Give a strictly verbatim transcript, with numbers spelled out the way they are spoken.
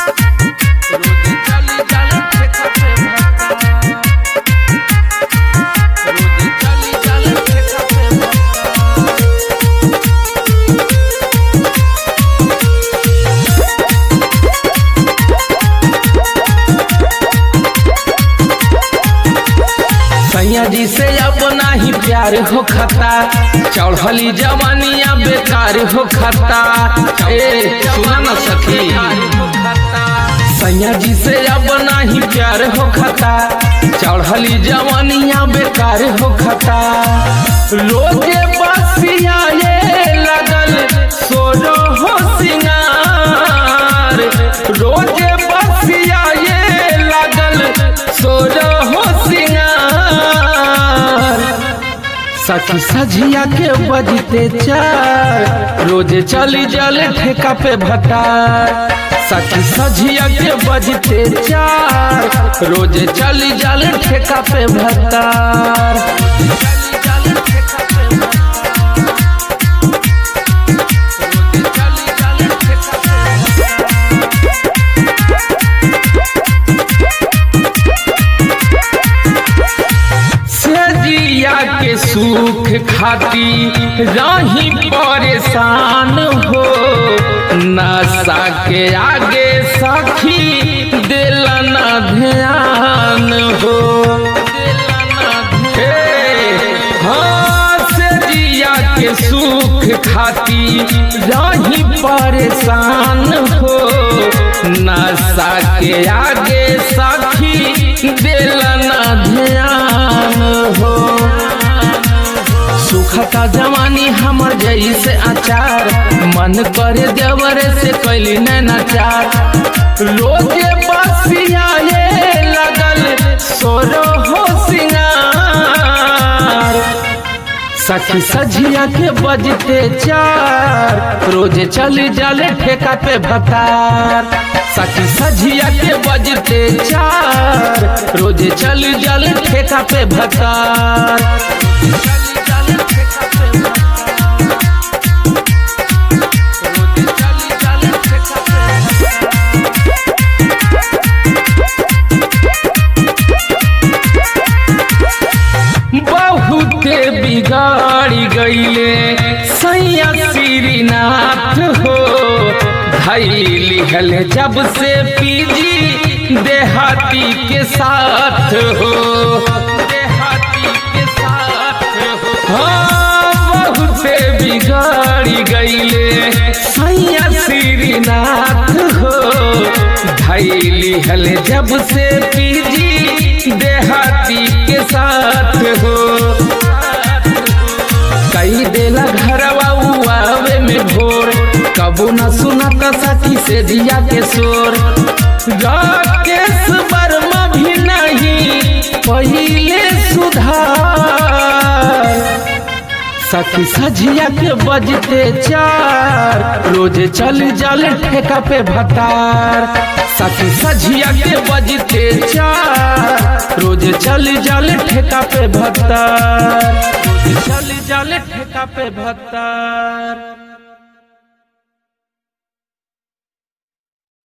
सैया जी से अब नाही प्यार हो खता, चढ़ली जवानिया बेकार हो खता। ए सुना न सखी, सैया जी से अब नाही प्यार हो खता, चढ़ली जवानिया बेकार हो खता। लोगे बसिया ये लगल सोरो हो सिंगार, रोजे बसिया ये लगल सोरो हो सिंगार। सखी सझिया के बजते चार, रोजे चली जल ठेका पे भटार। सखी सझिया के बजते चार, रोजे चली जल ठेका पे भटार। के सुख खाती रही परेशान हो, नशा के आगे सखी दिल न ध्यान हो। हाँ से जिया के सुख खाती रही परेशान हो, नशा के आगे सखी दिल न ध्यान हो। सुखता जवानी हमर जैसे अचार, मन करे देवर से कैली नैनाचार। रोजे बसिया ये लगल सोरो हो सिंगार। सखी सझिया के बजते चार, रोजे चली जाले ठेका पे भतार। सखी सझिया के बजते चार, रोजे चली जाले ठेका पे भतार। बहुते बिगाड़ी गईले सैया श्रीनाथ हो, धैली हल जब से पीजी देहाती के साथ हो। देहाती के साथ हो। हाँ बहुते बिगाड़ी गईले सैया श्रीनाथ हो, धैली हल जब से पीजी देहाती के साथ हो। कई देला घरवा आवे में भोर, कबू न सुना सखी से जिया के शोर। राकेश वर्मा भी नहीं पहिले सुधार। सखी सझिया के बजते चार, रोजे चल जल ठेका पे भतार। सखी सझिया के बजते चार, रोजे चल जल ठेका पे भतार। रोजे चल जल ठेका पे भतार।